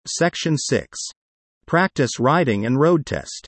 Section 6. Practice riding and road test.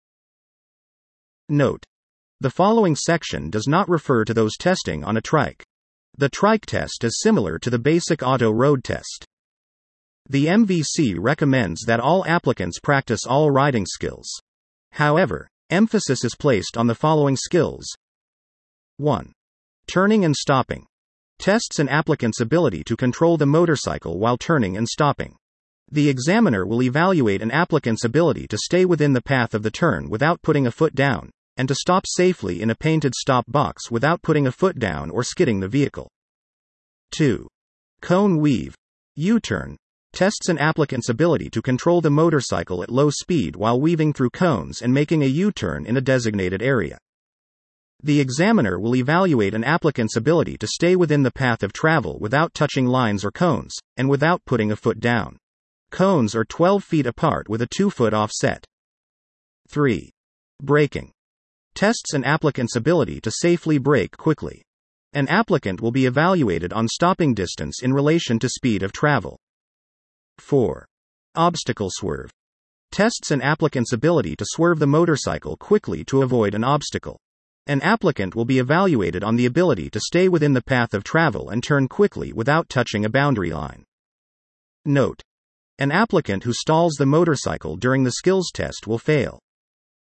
Note: the following section does not refer to those testing on a trike. The trike test is similar to the basic auto road test. The MVC recommends that all applicants practice all riding skills. However, emphasis is placed on the following skills. 1. Turning and stopping. Tests an applicant's ability to control the motorcycle while turning and stopping. The examiner will evaluate an applicant's ability to stay within the path of the turn without putting a foot down, and to stop safely in a painted stop box without putting a foot down or skidding the vehicle. 2. Cone weave. U-turn. Tests an applicant's ability to control the motorcycle at low speed while weaving through cones and making a U-turn in a designated area. The examiner will evaluate an applicant's ability to stay within the path of travel without touching lines or cones, and without putting a foot down. Cones are 12 feet apart with a 2-foot offset. 3. Braking. Tests an applicant's ability to safely brake quickly. An applicant will be evaluated on stopping distance in relation to speed of travel. 4. Obstacle swerve. Tests an applicant's ability to swerve the motorcycle quickly to avoid an obstacle. An applicant will be evaluated on the ability to stay within the path of travel and turn quickly without touching a boundary line. Note: an applicant who stalls the motorcycle during the skills test will fail.